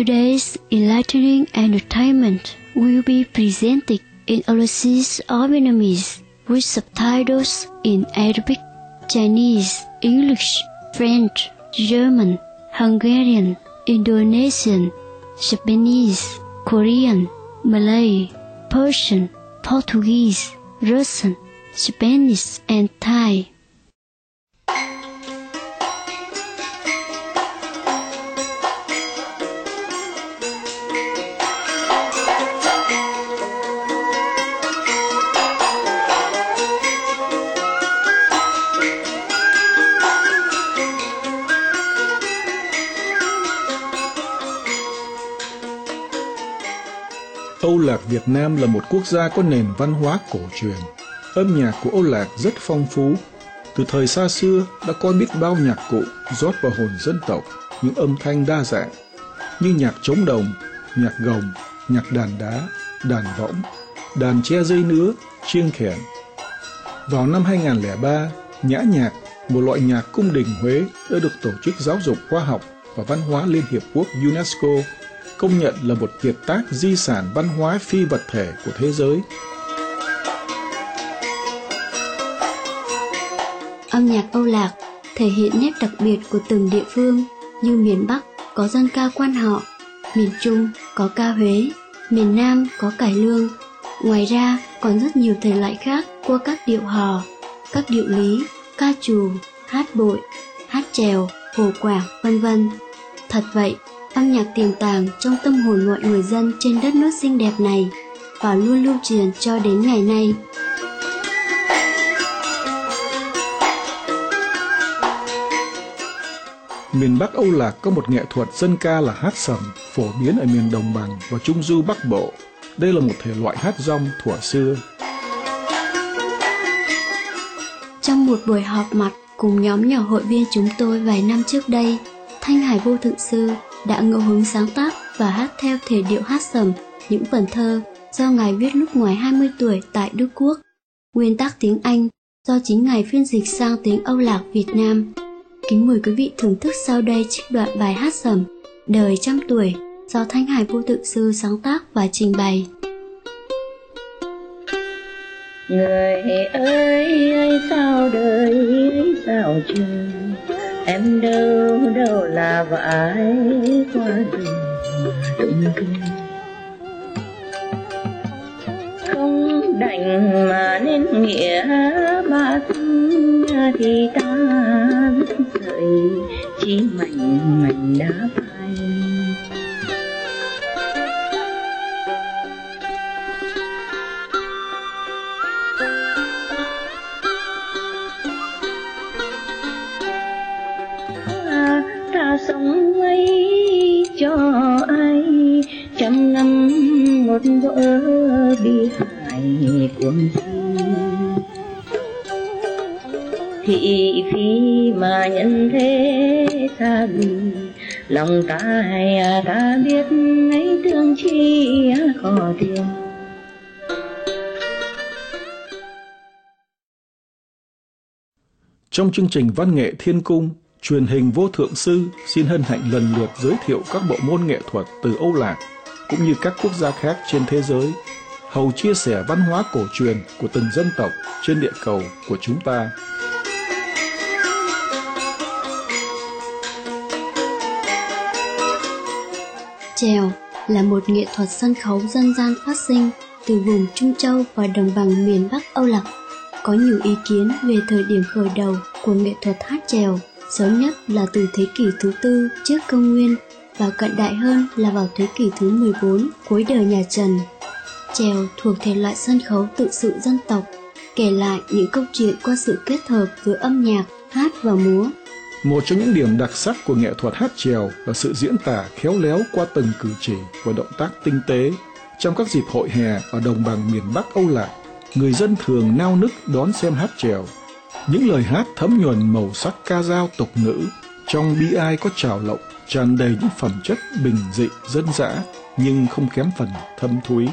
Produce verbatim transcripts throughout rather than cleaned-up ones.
Today's enlightening entertainment will be presented in overseas or Vietnamese with subtitles in Arabic, Chinese, English, French, German, Hungarian, Indonesian, Japanese, Korean, Malay, Persian, Portuguese, Russian, Spanish, and Thai. Âu Lạc Việt Nam là một quốc gia có nền văn hóa cổ truyền. Âm nhạc của Âu Lạc rất phong phú. Từ thời xa xưa đã có biết bao nhạc cụ rót vào hồn dân tộc những âm thanh đa dạng như nhạc trống đồng, nhạc gồng, nhạc đàn đá, đàn võng, đàn che dây nứa, chiêng khẻn. Vào năm hai không không ba, nhã nhạc, một loại nhạc cung đình Huế đã được Tổ chức Giáo dục Khoa học và Văn hóa Liên Hiệp Quốc UNESCO công nhận là một kiệt tác di sản văn hóa phi vật thể của thế giới. Âm nhạc Âu Lạc thể hiện nét đặc biệt của từng địa phương, như miền Bắc có dân ca Quan Họ, miền Trung có ca Huế, miền Nam có cải lương. Ngoài ra còn rất nhiều thể loại khác qua các điệu hò, các điệu lý, ca trù, hát bội, hát chèo, hồ quảng, vân vân. Thật vậy, âm nhạc tiềm tàng trong tâm hồn mọi người dân trên đất nước xinh đẹp này và luôn lưu truyền cho đến ngày nay. Miền Bắc Âu Lạc có một nghệ thuật dân ca là hát sẩm, phổ biến ở miền Đồng bằng và Trung Du Bắc Bộ. Đây là một thể loại hát rong thuở xưa. Trong một buổi họp mặt cùng nhóm nhỏ hội viên chúng tôi vài năm trước đây, Thanh Hải Vô Thượng Sư đã ngẫu hứng sáng tác và hát theo thể điệu hát sẩm những vần thơ do Ngài viết lúc ngoài hai mươi tuổi tại Đức Quốc. Nguyên tác tiếng Anh do chính Ngài phiên dịch sang tiếng Âu Lạc Việt Nam. Kính mời quý vị thưởng thức sau đây trích đoạn bài hát sẩm Đời trăm tuổi do Thanh Hải Vô Thượng Sư sáng tác và trình bày. Người ơi ơi sao đời ơi sao trời, em đâu đâu là vãi qua đường đụng kinh. Không đành mà nên nghĩa ba thân thì ta biết sợi chỉ mảnh mảnh đá phai. Ta sống ấy cho ai trăm năm một vỡ bi hài cuồng si, thị phi mà nhân thế xa lì, lòng ta ta biết ấy thương chi khó tìm. Trong chương trình Văn nghệ Thiên Cung, truyền hình Vô Thượng Sư xin hân hạnh lần lượt giới thiệu các bộ môn nghệ thuật từ Âu Lạc cũng như các quốc gia khác trên thế giới, hầu chia sẻ văn hóa cổ truyền của từng dân tộc trên địa cầu của chúng ta. Chèo là một nghệ thuật sân khấu dân gian phát sinh từ vùng Trung Châu và đồng bằng miền Bắc Âu Lạc. Có nhiều ý kiến về thời điểm khởi đầu của nghệ thuật hát chèo, sớm nhất là từ thế kỷ thứ tư trước công nguyên và cận đại hơn là vào thế kỷ thứ mười bốn cuối đời nhà Trần. Chèo thuộc thể loại sân khấu tự sự dân tộc, kể lại những câu chuyện qua sự kết hợp giữa âm nhạc, hát và múa. Một trong những điểm đặc sắc của nghệ thuật hát chèo là sự diễn tả khéo léo qua từng cử chỉ và động tác tinh tế. Trong các dịp hội hè ở đồng bằng miền Bắc Âu Lạc, người dân thường nao nức đón xem hát chèo. Những lời hát thấm nhuần màu sắc ca dao tục ngữ, trong bi ai có trào lộng, tràn đầy những phẩm chất bình dị dân dã nhưng không kém phần thâm thúy.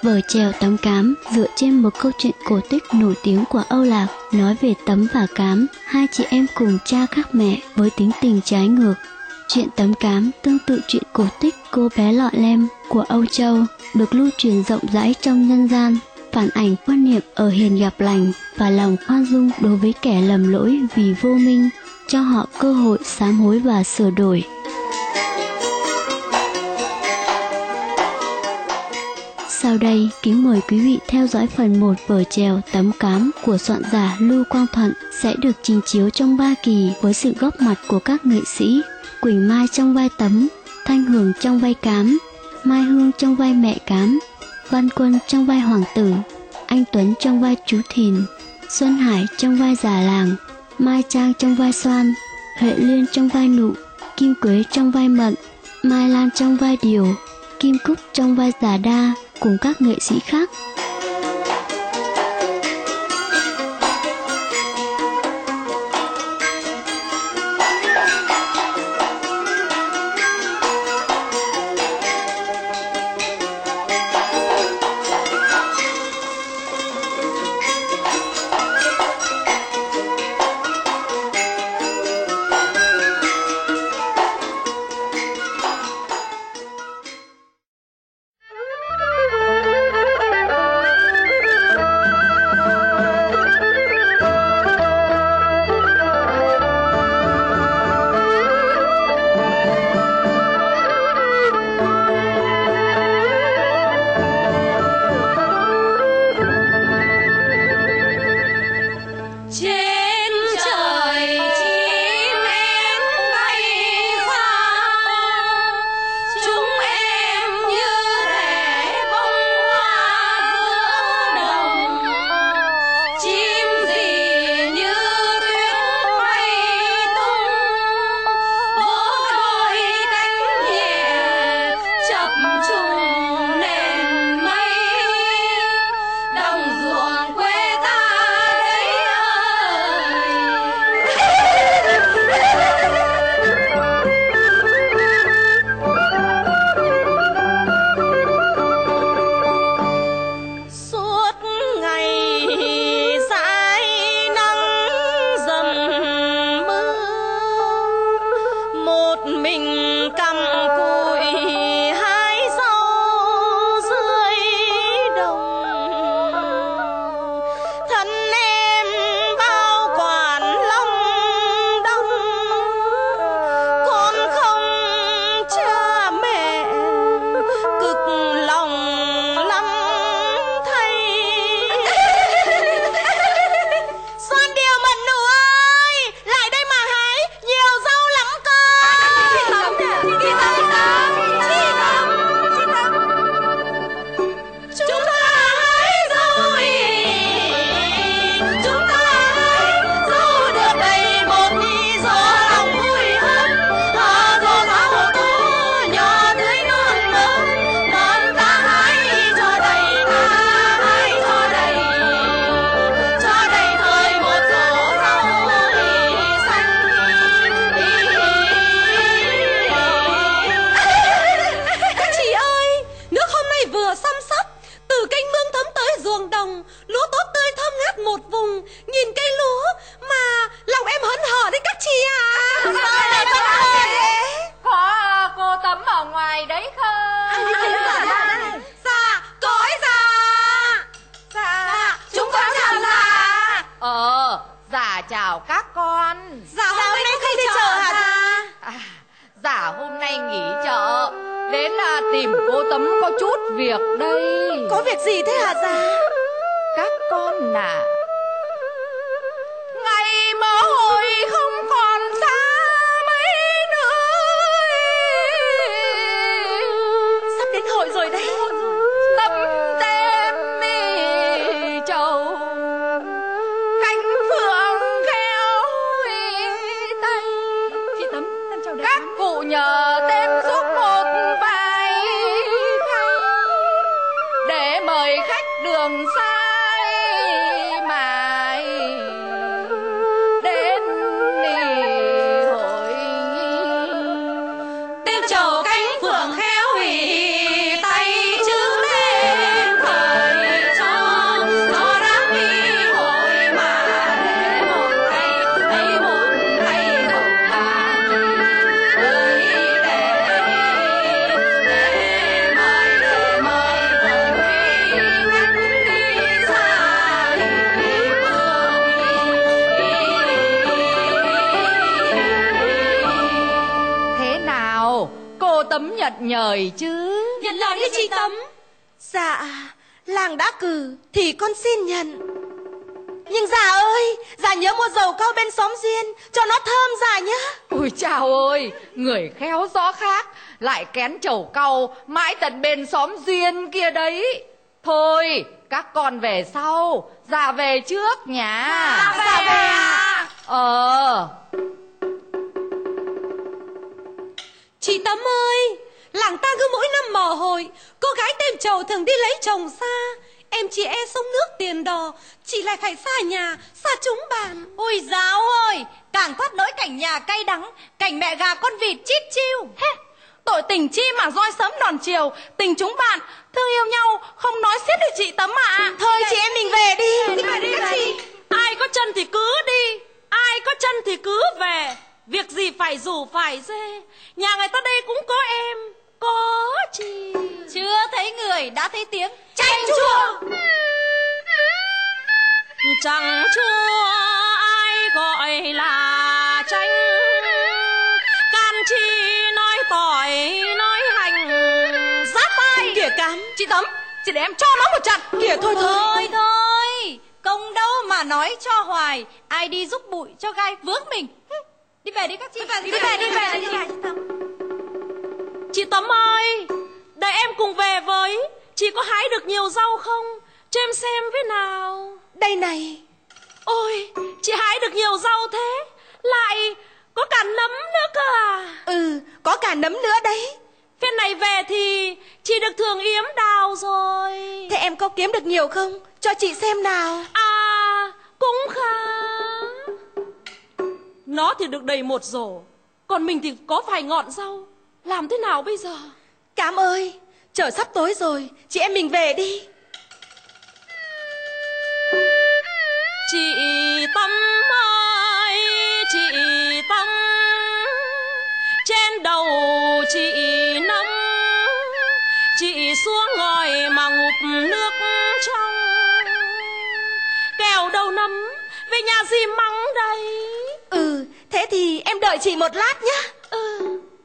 Vở chèo Tấm Cám dựa trên một câu chuyện cổ tích nổi tiếng của Âu Lạc, nói về Tấm và Cám, hai chị em cùng cha khác mẹ với tính tình trái ngược. Chuyện Tấm Cám tương tự chuyện cổ tích Cô bé lọ lem của Âu Châu, được lưu truyền rộng rãi trong nhân gian, phản ảnh quan niệm ở hiền gặp lành và lòng khoan dung đối với kẻ lầm lỗi vì vô minh, cho họ cơ hội sám hối và sửa đổi. Sau đây, kính mời quý vị theo dõi phần một vở chèo Tấm Cám của soạn giả Lưu Quang Thuận sẽ được trình chiếu trong ba kỳ với sự góp mặt của các nghệ sĩ Quỳnh Mai trong vai Tấm, Thanh Hường trong vai Cám, Mai Hương trong vai mẹ Cám, Văn Quân trong vai Hoàng Tử, Anh Tuấn trong vai chú Thìn, Xuân Hải trong vai già làng, Mai Trang trong vai Xoan, Huệ Liên trong vai Nụ, Kim Quế trong vai Mận, Mai Lan trong vai Điều, Kim Cúc trong vai Già Đa cùng các nghệ sĩ khác. chào các con. Dạ hôm nay không đi chợ hả ta? À, dạ hôm nay nghỉ chợ, đến là tìm cô Tấm có chút việc đây. Có việc gì thế hả dạ? Các con à, ngày mơ hồi không còn xa mấy nữa. Sắp đến hội rồi đấy. Tấm tem mi trầu, cánh phượng khéo tay. Chị Tấm, em chào các cụ nhờ tem giúp một vài khay để mời khách đường xa mà nhận nhời chứ. Nhận lời đi chị Tấm. Dạ, làng đã cử thì con xin nhận. Nhưng già ơi, già nhớ mua dầu cao bên xóm Duyên cho nó thơm già nhá. Ôi chào ơi, người khéo gió khác lại kén chầu cau mãi tận bên xóm Duyên kia đấy. Thôi, các con về sau, già về trước nhá. À, già về à? Ờ. Chị Tấm ơi, làng ta cứ mỗi năm mở hội, cô gái tem trầu thường đi lấy chồng xa. Em chỉ e sông nước tiền đò, chị lại phải xa nhà, xa chúng bạn. Ôi giáo ơi, càng thoát nỗi cảnh nhà cay đắng, cảnh mẹ gà con vịt chít chiu. Hê, tội tình chi mà roi sớm đòn chiều, tình chúng bạn thương yêu nhau không nói xiết được chị Tấm ạ. À. Thôi chị em mình về đi. Đi về đi các chị. Ai có chân thì cứ đi, ai có chân thì cứ về. Việc gì phải rủ phải dê, nhà người ta đây cũng có em, có chị. Chưa thấy người đã thấy tiếng Chanh chua. Chẳng chua ai gọi là chanh, can chi nói tỏi nói hành. Giáp tay Kìa Cám. chị Tấm, chị để em cho nó một trận. Kìa thôi thôi. Thôi thôi, công đâu mà nói cho hoài, ai đi giúp bụi cho gai vướng mình. Đi về đi các chị. Đi về đi về đi về, đi về. Chị Tấm ơi, để em cùng về với. Chị có hái được nhiều rau không? Cho em xem với nào. Đây này. Ôi, chị hái được nhiều rau thế, lại có cả nấm nữa cơ à? Ừ, có cả nấm nữa đấy. Phen này về thì chị được thưởng yếm đào rồi. Thế em có kiếm được nhiều không? Cho chị xem nào. À, cũng khá. Nó thì được đầy một rổ, còn mình thì có vài ngọn rau. Làm thế nào bây giờ? Cám ơi, trời sắp tối rồi, chị em mình về đi. Chị Tâm ơi, chị Tâm, trên đầu chị nấm, chị xuống ngồi mà ngụp nước trong. Kèo đầu nấm, về nhà dì mắng đây. Ừ, thế thì em đợi chị một lát nhé. Ừ.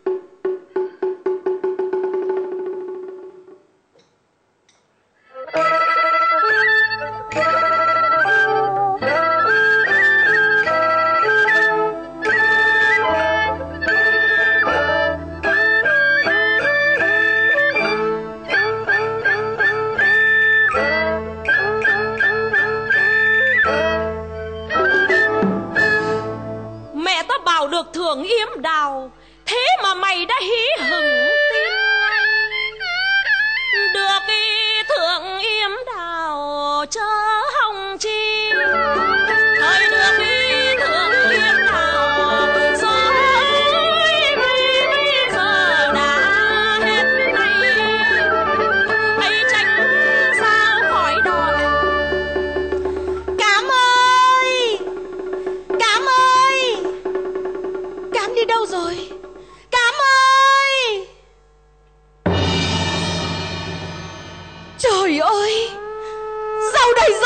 Được thưởng yếm đào, thế mà mày đã hí hửng tin. Được ý thưởng yếm đào chớ hồng chi, thời được ý thưởng yếm đào rồi bây giờ đã hết nay. Hãy tránh sao khỏi đòn. Cám ơi, Cám ơi, Cám đi đâu rồi? Cám ơi! Trời ơi! Rau đây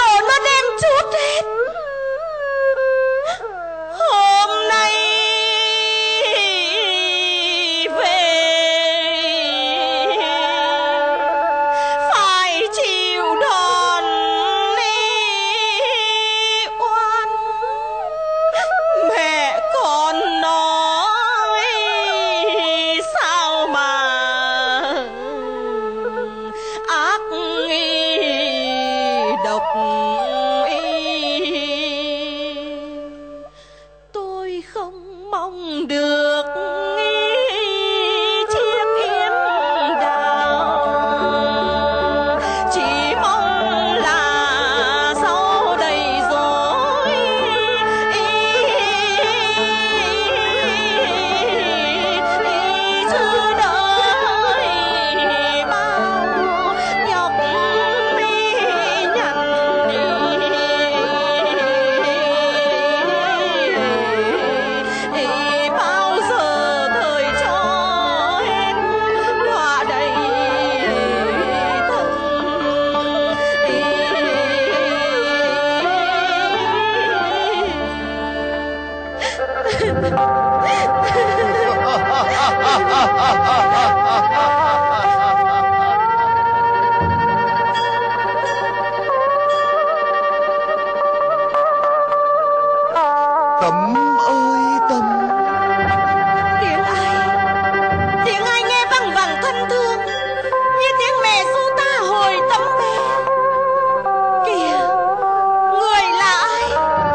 Tâm ơi Tâm. Tiếng ai? Tiếng ai nghe văng vẳng thân thương, như tiếng mẹ ru ta hồi tấm bé. Kìa, người là ai?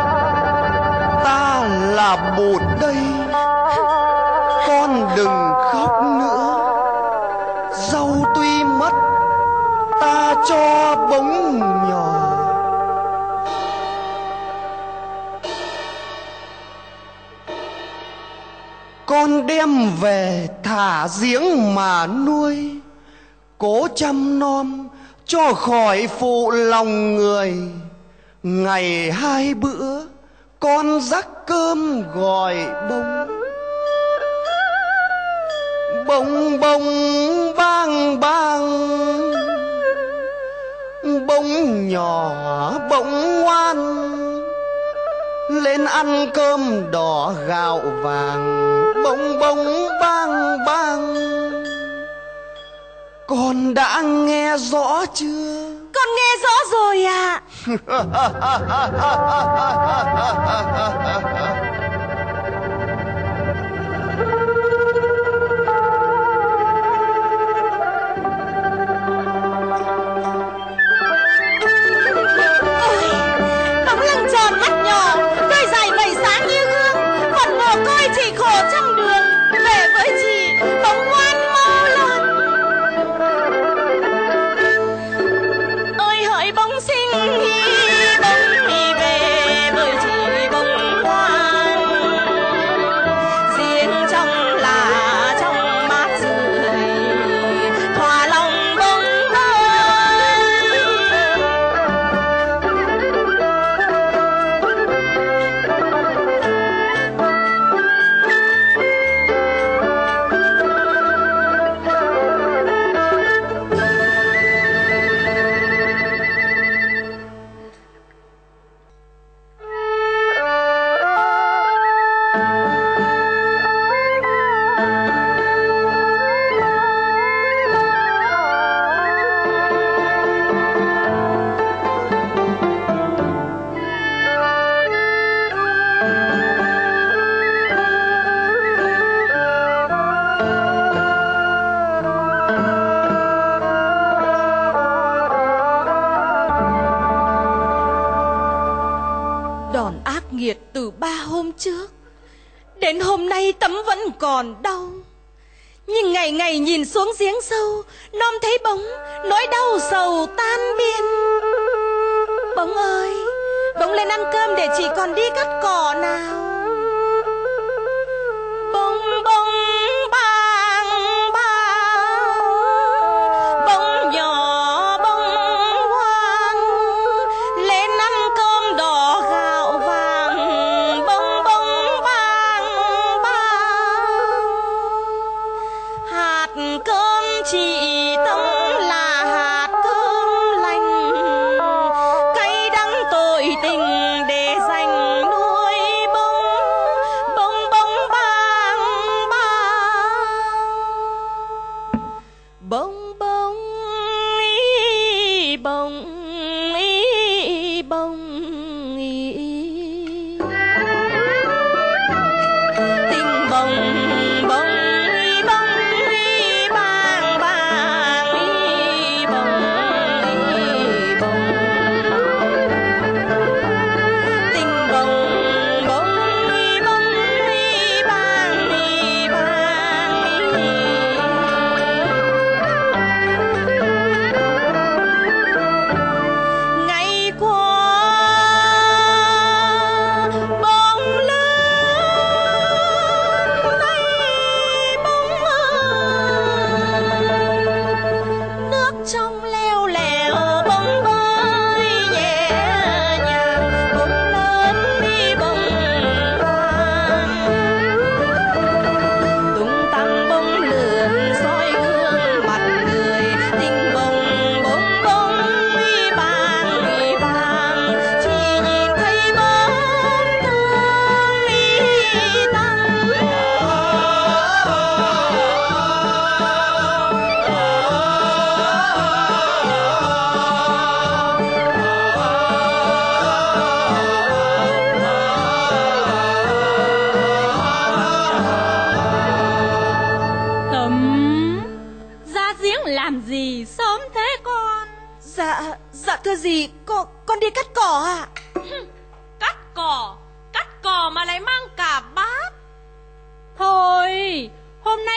Ta là Bụt đây. Con đừng khóc nữa. Dâu tuy mất, ta cho bóng nhỏ. Con đem về thả giếng mà nuôi, cố chăm nom cho khỏi phụ lòng người. Ngày hai bữa con rắc cơm gọi bông. Bông bông bang bang, bông nhỏ bông ngoan, lên ăn cơm đỏ gạo vàng. Bông bông bang bang, con đã nghe rõ chưa? Con nghe rõ rồi ạ. Bóng lưng tròn mắt nhỏ, đôi giày vầy sáng như gương. Còn mồ côi chỉ khổ trong đường. Về với chị, bóng ngoan mau lên. Ơi hỡi bóng xinh hi, bóng mi về với chị bóng ngoan. Riêng trong là trong mát rượi, hòa lòng bóng ơi. Đòn ác nghiệt từ ba hôm trước đến hôm nay Tấm vẫn còn đau. Nhưng ngày ngày nhìn xuống giếng sâu, Nom thấy bóng, nỗi đau sầu tan biến. Bóng ơi, bóng lên ăn cơm để chị còn đi cắt cỏ nào. Bóng bóng bang bang, bóng nhỏ bóng hoang, lên ăn cơm đỏ gạo vàng. Bóng bóng bang bang, hạt cơm chị Tâm là hạt cơm lành, cay đắng tội tình để dành nuôi bóng.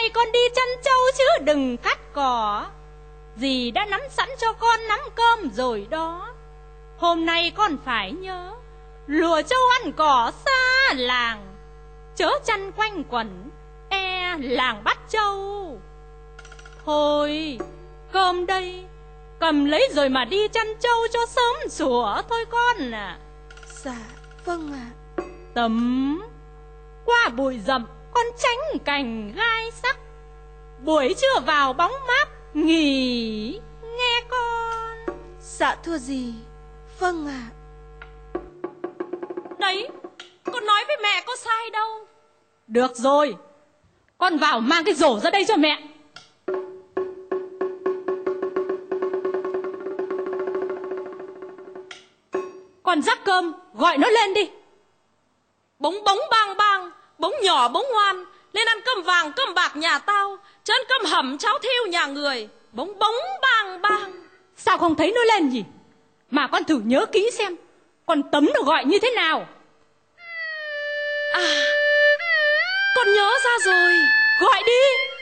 nay con đi chăn trâu chứ đừng cắt cỏ. Dì đã nắm sẵn cho con nắm cơm rồi đó. Hôm nay con phải nhớ lùa trâu ăn cỏ xa làng, chớ chăn quanh quẩn e làng bắt trâu. Thôi cơm đây, cầm lấy rồi mà đi chăn trâu cho sớm sủa thôi con à. Dạ vâng ạ. Tấm qua bụi rậm con tránh cành gai sắc, buổi trưa vào bóng mát nghỉ nghe con. Dạ thưa dì. Vâng ạ. Đấy, con nói với mẹ có sai đâu. Được rồi, con vào mang cái rổ ra đây cho mẹ. Con rắc cơm, gọi nó lên đi. Bống bống bang bang, bống nhỏ bống ngoan, lên ăn cơm vàng cơm bạc nhà tao, chứ ăn cơm hầm cháo thiêu nhà người. Bống bống bang bang. Sao không thấy nó lên gì? Mà con thử nhớ kỹ xem, con Tấm nó gọi như thế nào. À, con nhớ ra rồi. Gọi đi.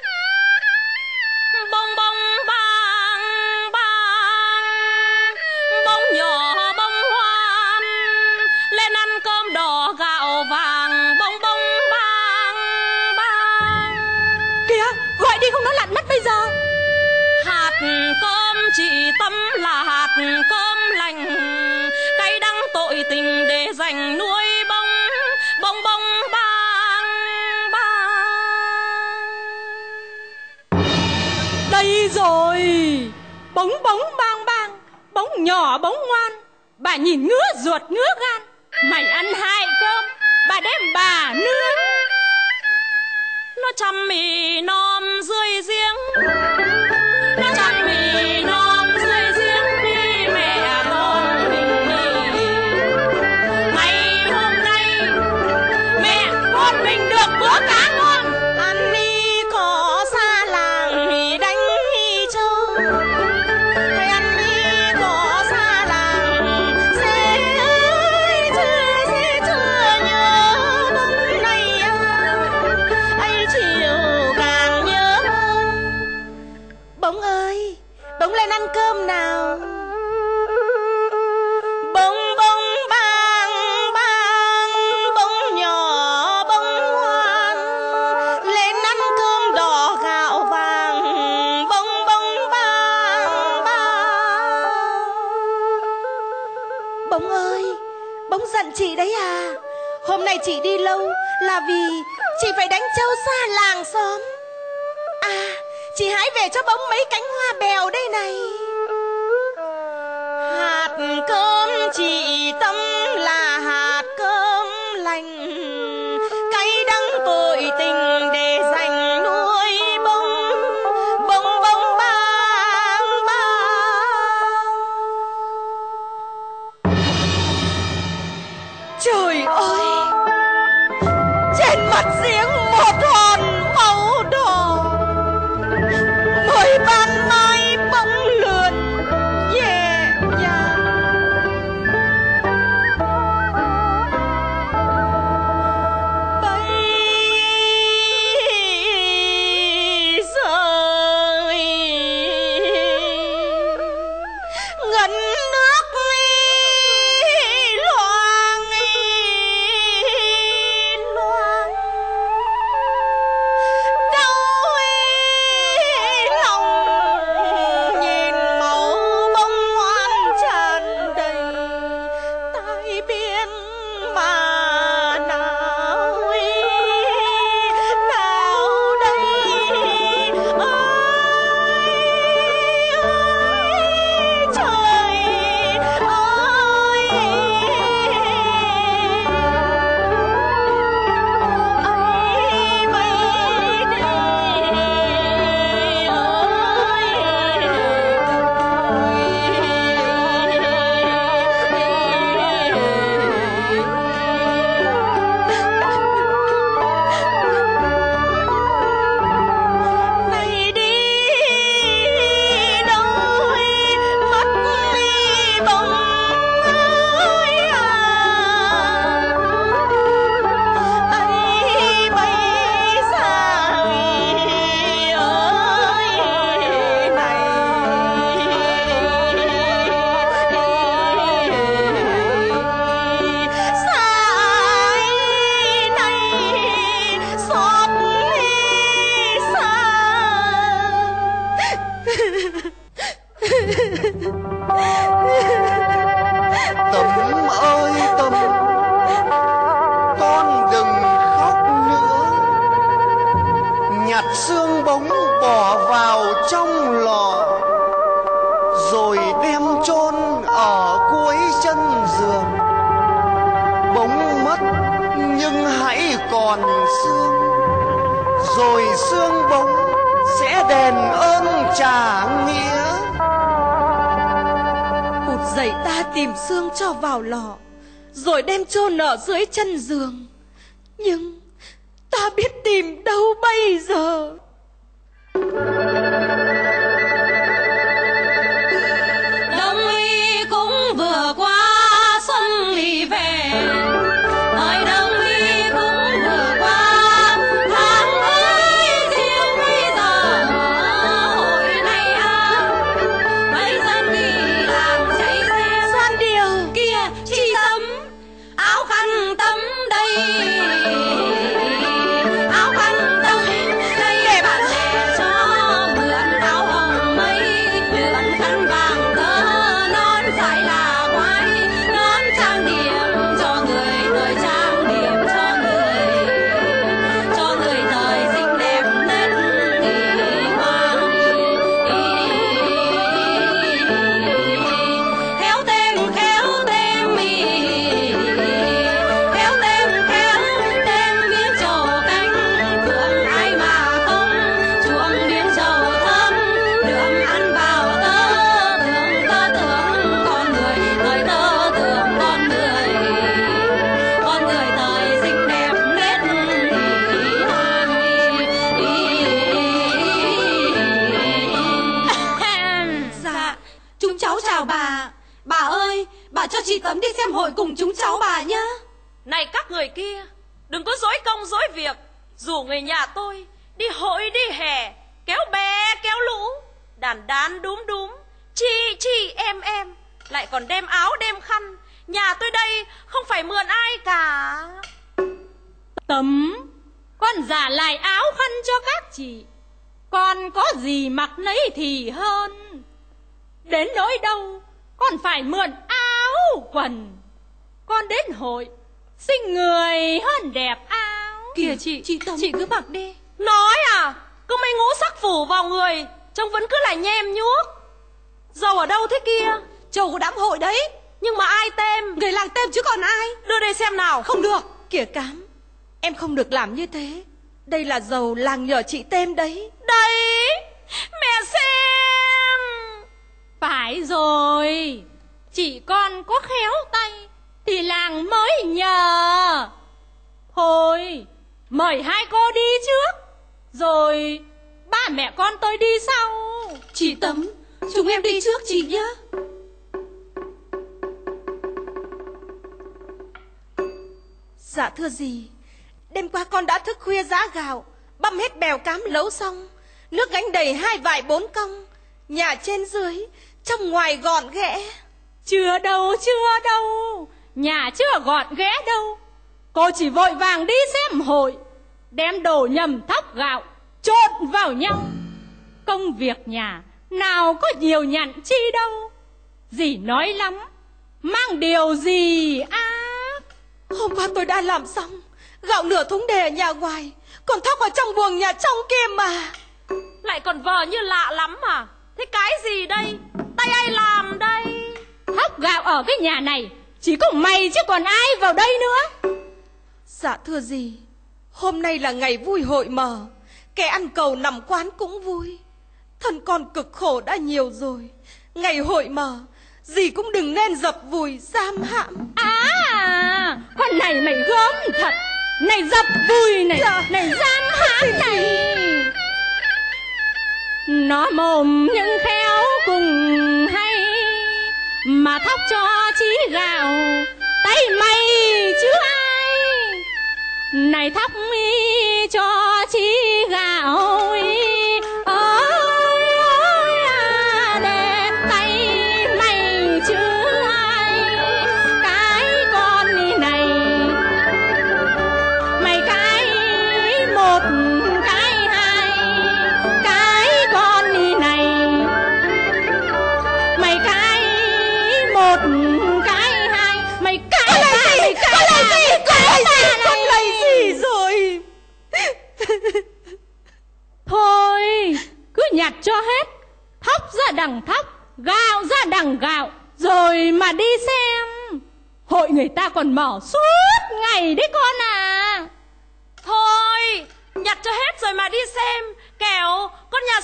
Bông bông bang bang, bông nhỏ bông hoan, lên ăn cơm đỏ gạo vàng. Bông bông bang bang. Kìa, gọi đi không nó lặn mất bây giờ. Hạt cơm chị Tâm là hạt cơm lành, cay đắng tội tình để dành nuôi bông. Bông bông bang bang. Đây rồi. Bống bống bang bang, bống nhỏ bống ngoan, bà nhìn ngứa ruột ngứa gan. Mày ăn hai cơm, bà đem bà nướng. Nó chăm mì non dưới giếng, nó chăm mì non dưới giếng đi mẹ con mình đi. Ngày hôm nay mẹ con mình được bữa cá ngon, Ăn đi cỏ xa làng thì đánh trâu, hay ăn đi cỏ xa làng sẽ ơi chưa sẽ chưa nhớ bóng này ấy chiều càng nhớ hơn. Bóng ơi, bóng lên ăn cơm nào. Bông bông bang bang, bông nhỏ bông ngoan, lên ăn cơm đỏ gạo vàng. Bông bông bang bang. Bông ơi, bông giận chị đấy à. Hôm nay chị đi lâu là vì chị phải đánh trâu xa làng xóm. À, chị hãy về cho bóng mấy cánh hoa bèo đây này. Hạt cơm chị Tâm là hạt cơm lành, cay đắng tội tình để dành nuôi bông. Bông bông bang bang. Trời ơi, trên mặt giếng một hòn màu đỏ, mười ban mai bóng lượn nhẹ nhàng. Bây giờ ngấn nước loang loang, còn sương, rồi sương bóng sẽ đền ơn trả nghĩa. Một dậy ta tìm xương cho vào lò, rồi đem chôn ở dưới chân giường. Nhưng ta biết tìm đâu bây giờ. Đông y cũng vừa qua xuân lì về, thời đông y cũng vừa qua tháng ấy riêng bây giờ hội này à, mấy dân đi làm chạy xe Xoan điều kia chi tấm áo khăn tấm đây, áo khăn tấm đây để bạn bè cho mượn áo hồng mây, mượn khăn vàng tơ nón phải là quái, nón trang điểm cho người đời, trang điểm cho người, cho người đời xinh đẹp nét hoàng. Khéo tem khéo tem mì, khéo tem khéo tem miếng trầu canh, phượng ai mà không chuộng miếng trầu thơm, đường ăn vào tớ tưởng tớ tưởng con người, thời tớ tưởng con người, con người thời xinh đẹp nét hoàng. Dạ, chúng cháu chào bà. Bà ơi, bà cho chị Tấm đi xem hội cùng chúng cháu bà nhá. Này các người kia, đừng có dối công dối việc, rủ người nhà tôi đi hội đi hè, kéo bé kéo lũ, đàn đán đúm đúm, chi chi em em, lại còn đem áo đem khăn. Nhà tôi đây không phải mượn ai cả. Tấm, con giả lại áo khăn cho các chị, con có gì mặc nấy thì hơn. Đến nỗi đâu con phải mượn áo quần, con đến hội xinh người hơn đẹp áo. Kìa chị, chị Tấm, chị cứ mặc đi. Nói à, cứ mấy ngũ sắc phủ vào người, trông vẫn cứ là nhem nhuốc. Dầu ở đâu thế kia? Chầu của đám hội đấy. Nhưng mà ai tem? Người làng tem chứ còn ai. Đưa đây xem nào. Không được, kìa Cám, em không được làm như thế. Đây là dầu làng nhờ chị tem đấy. Đây, mẹ xem. Phải rồi, chị con có khéo tay thì làng mới nhờ. Thôi, mời hai cô đi trước, rồi ba mẹ con tôi đi sau. Chị Tấm, chúng em đi trước chị nhá. Dạ thưa dì, đêm qua con đã thức khuya giá gạo, băm hết bèo cám lấu xong, nước gánh đầy hai vại bốn cong, nhà trên dưới trong ngoài gọn ghẽ. Chưa đâu, chưa đâu, nhà chưa gọn ghẽ đâu. Cô chỉ vội vàng đi xem hội, đem đồ nhầm thóc gạo trộn vào nhau. Công việc nhà nào có nhiều nhặn chi đâu. Dì nói lắm, mang điều gì ác. Hôm qua tôi đã làm xong, gạo nửa thúng để ở nhà ngoài, còn thóc ở trong buồng nhà trong kia mà. Lại còn vờ như lạ lắm à? Thế cái gì đây? Tay ai làm đây? Thóc gạo ở cái nhà này chỉ có mày chứ còn ai vào đây nữa. Dạ thưa dì, hôm nay là ngày vui hội mờ, kẻ ăn cầu nằm quán cũng vui. Thân con cực khổ đã nhiều rồi, ngày hội mờ dì cũng đừng nên dập vùi giam hãm. À, con này mày gớm thật. Này dập vùi này, dạ. Này giam hãm này. Nó mồm nhưng khéo cùng hay, mà thóc cho chí gạo tay mày chứ ai. Này thóc mi cho chí gạo ơi, để tay mày chứ ai. Cái con này mày cái một cái hai, cái con này mày cái một cái hai, mày cái hai, mày cái Con là gì? Con là gì? Con là gì rồi? Thôi, cứ nhặt cho hết, thóc ra đằng thóc, gạo ra đằng gạo, rồi mà đi xem. Hội người ta còn mở suốt ngày đấy con à.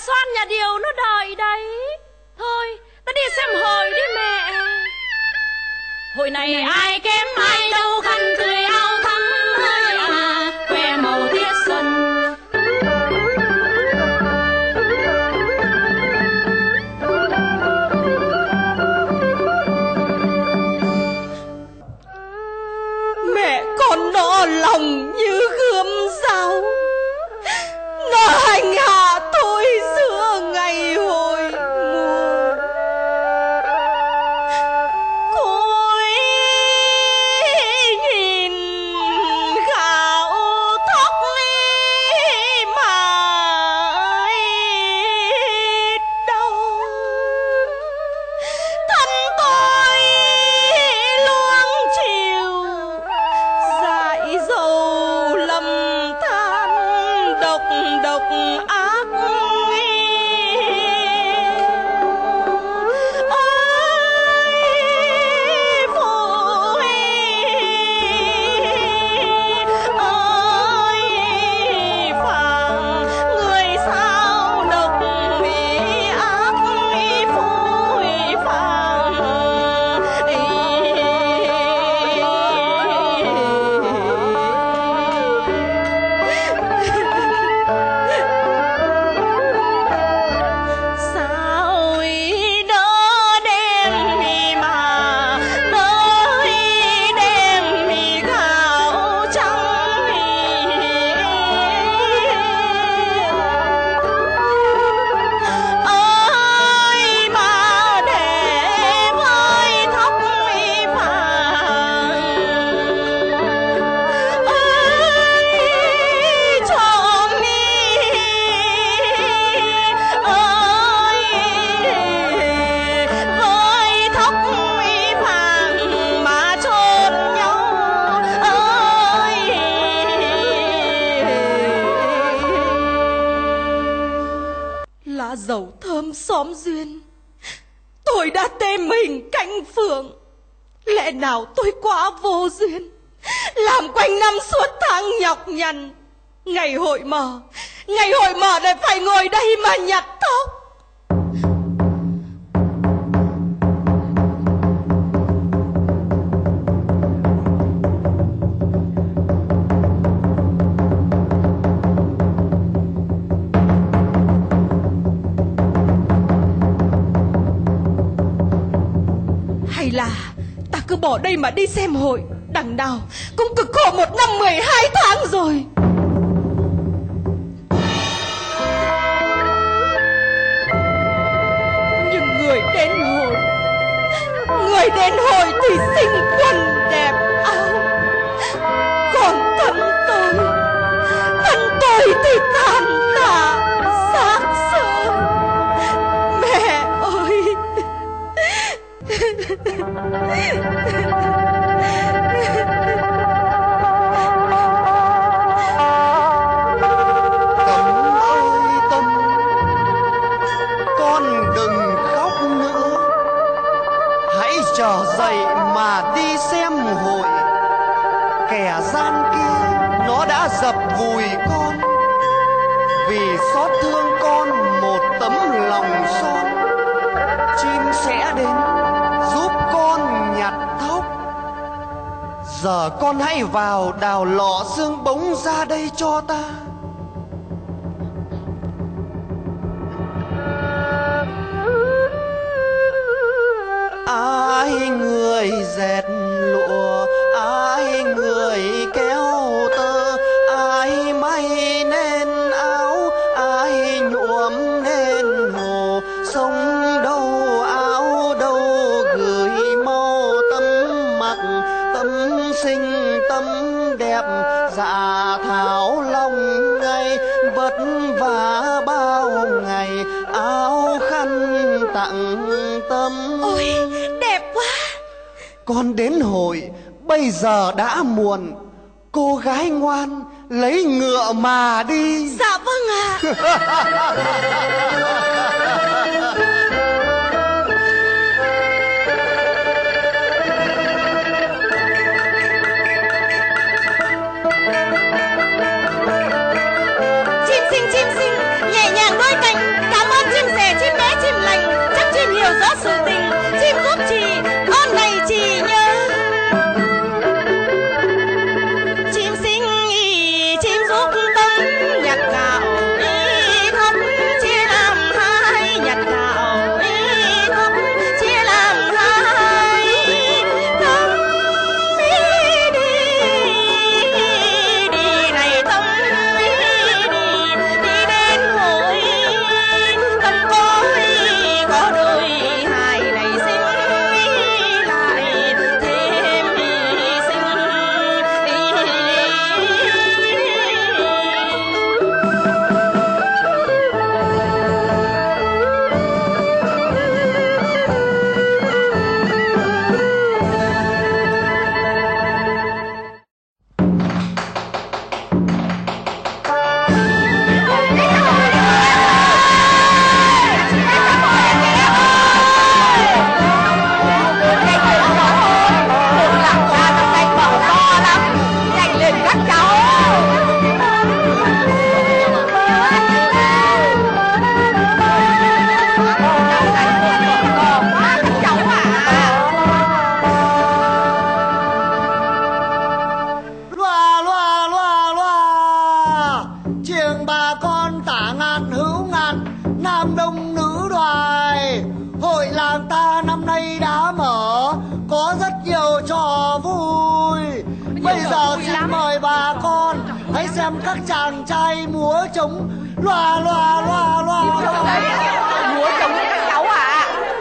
Xoan nhà Điều nó đợi đấy. Thôi ta đi xem hội đi mẹ. Hội này ai kém ai đâu, khăn tươi áo thắm ơi à, que màu tiết xuân. Mẹ con nó lòng như gươm dao, nó hành hạ tôi giữa ngày hội mùa. Cối nhìn gạo thóc mà đau, thân tôi luống chiều dại dầu lầm than độc độc ác. Lá dầu thơm xóm duyên, tôi đã tê mình cánh phượng. Lẽ nào tôi quá vô duyên, làm quanh năm suốt tháng nhọc nhằn. Ngày hội mở, ngày hội mở lại phải ngồi đây mà nhặt tóc. Hay là ta cứ bỏ đây mà đi xem hội, đằng nào cũng cực khổ một năm mười hai tháng rồi. Nhưng người đến hội, người đến hội thì xinh quần đẹp áo, còn thân tôi, thân tôi thì tàn tạ xác xơ. Mẹ ơi! Tâm ơi Tâm, con đừng khóc nữa, hãy trở dậy mà đi xem hội. Kẻ gian kia nó đã dập vùi con, vì xót thương con một tấm lòng son. Chim sẽ đến giúp con nhặt thóc. Giờ con hãy vào đào lọ xương bống ra đây cho ta. Ai người dệt lụa, ai người kéo tơ, ai may nên áo, ai nhuộm nên hồ. Sông đâu áo đâu gửi mau tấm mặc, tâm sinh tâm đẹp. Dạ thảo lòng ngày vất vả bao ngày, áo khăn tặng Tâm. Ôi đẹp quá. Con đến hội bây giờ đã muộn, cô gái ngoan lấy ngựa mà đi. Dạ vâng ạ. Chim xinh chim xinh nhẹ nhàng đôi cánh, cắm mời bà con hãy xem các chàng trai múa trống loa loa loa loa loa. Múa trống với các cháu à?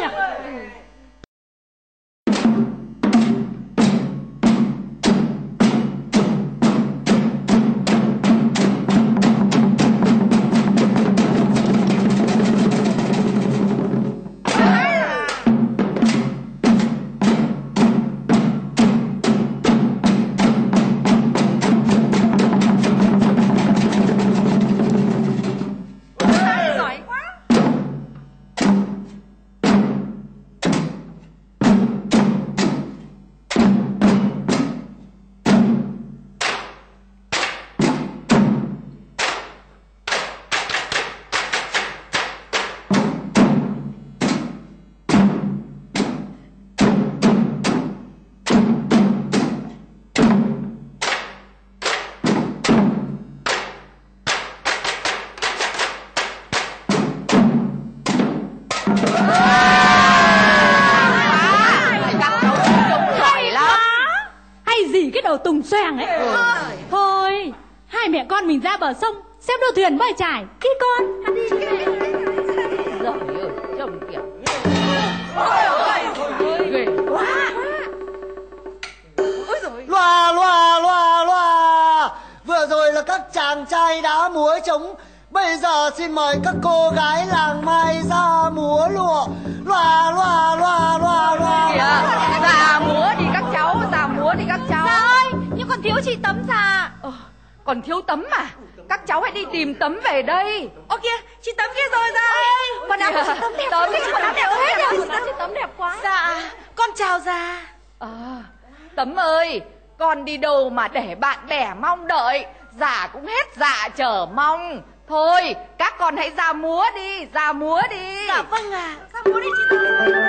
Tùng xoàng ấy. Ừ. Thôi hai mẹ con mình ra bờ sông xem đua thuyền bơi trải đi con. Giời ơi, chồng kìa. Ghê quá. Loa loa loa loa. Vừa rồi là các chàng trai đã múa trống, bây giờ xin mời các cô gái làng Mai ra múa lụa. Loa loa loa loa loa. Kìa, già múa đi các cháu, già múa đi các cháu. Dạ ơi, nhưng còn thiếu chị Tấm già. Ờ, còn thiếu Tấm à? Các cháu hãy đi tìm Tấm về đây. Ô kìa, chị Tấm kia rồi ra. Quần áo của chị Tấm đẹp. Tấm chị quần áo đẹp hết rồi. Chị Tấm đẹp quá. Dạ, con chào già. Ờ, Tấm ơi, con đi đâu mà để bạn bè mong đợi, già cũng hết dạ chờ mong. Thôi, các con hãy ra múa đi, ra múa đi. Dạ vâng ạ, à. Ra múa đi chị Tấm.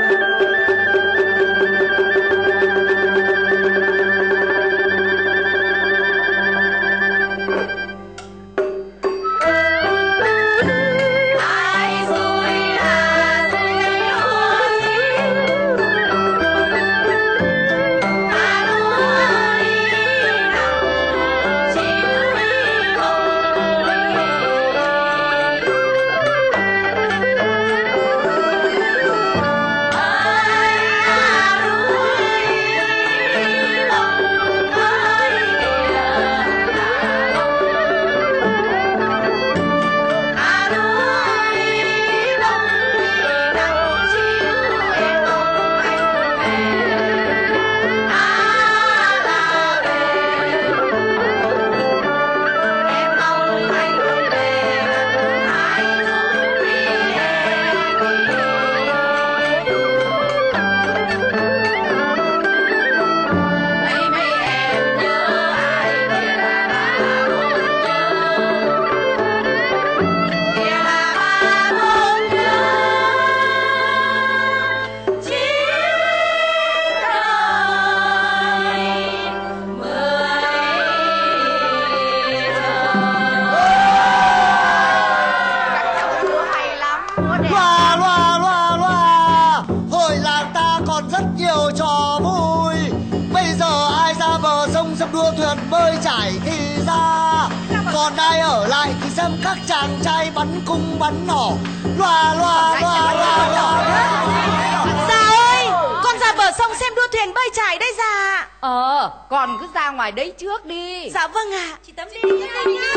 Bơi trải thì ra, còn ai ở lại thì xem các chàng trai bắn cung bắn nỏ. Loa loa loa loa loa. Già ơi, con ra bờ sông xem đua thuyền bơi trải đây già. Ờ, con cứ ra ngoài đấy trước đi. Dạ vâng ạ. À. Chị Tấm đi nha.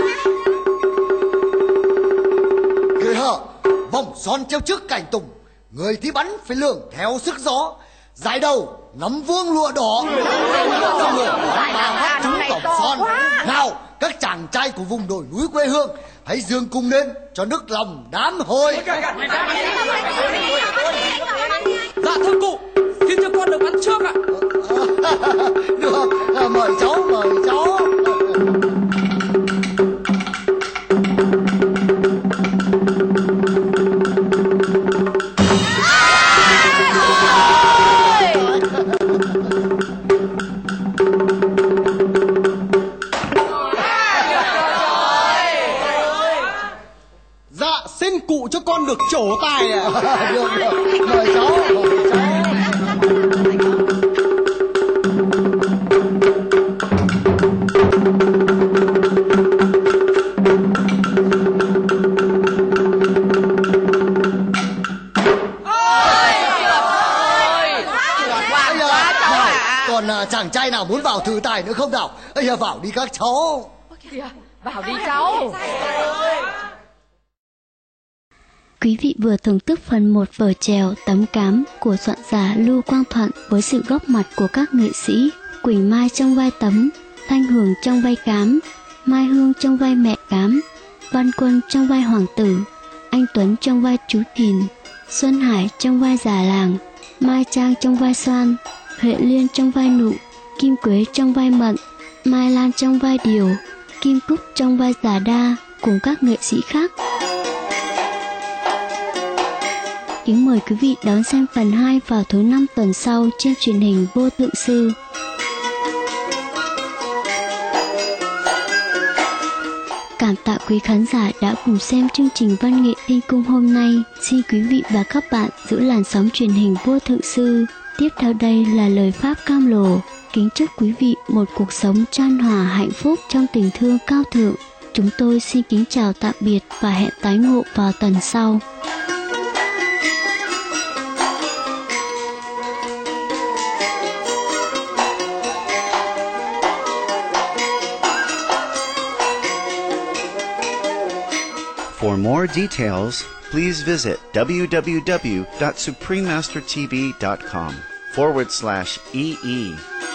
Kìa, vòng son treo trước cành tùng, người thi bắn phải lường theo sức gió. Giải đầu ngắm vuông lụa đỏ, xong rồi bắn ba phát trúng cổng son. Nào các chàng trai của vùng đồi núi quê hương, hãy dương cung lên cho nức lòng đám hội. Dạ thưa cụ, xin cho con được bắn trước ạ. Được, mời cháu, mời cháu. Xin cụ cho con được trổ tài ạ. Được, được, mời cháu, mời cháu. Thank you. vào thử tài nữa không nào? Ây da, vào đi các cháu. Kìa, vào đi cháu. Quý vị vừa thưởng thức phần một vở chèo Tấm Cám của soạn giả Lưu Quang Thuận với sự góp mặt của các nghệ sĩ Quỳnh Mai trong vai Tấm, Thanh Hường trong vai Cám, Mai Hương trong vai mẹ Cám, Văn Quân trong vai Hoàng tử, Anh Tuấn trong vai chú Thìn, Xuân Hải trong vai già làng, Mai Trang trong vai Xoan, Huệ Liên trong vai Nụ, Kim Quế trong vai Mận, Mai Lan trong vai Điều, Kim Cúc trong vai Già Đa cùng các nghệ sĩ khác. Kính mời quý vị đón xem phần hai vào thứ năm tuần sau trên truyền hình Vô Thượng Sư. Cảm tạ quý khán giả đã cùng xem chương trình Văn nghệ Thiên Cung hôm nay. Xin quý vị và các bạn giữ làn sóng truyền hình Vô Thượng Sư. Tiếp theo đây là lời Pháp Cam Lồ. Kính chúc quý vị một cuộc sống chan hòa hạnh phúc trong tình thương cao thượng. Chúng tôi xin kính chào tạm biệt và hẹn tái ngộ vào tuần sau. For more details, please visit www.suprememastertv.com forward slash EE.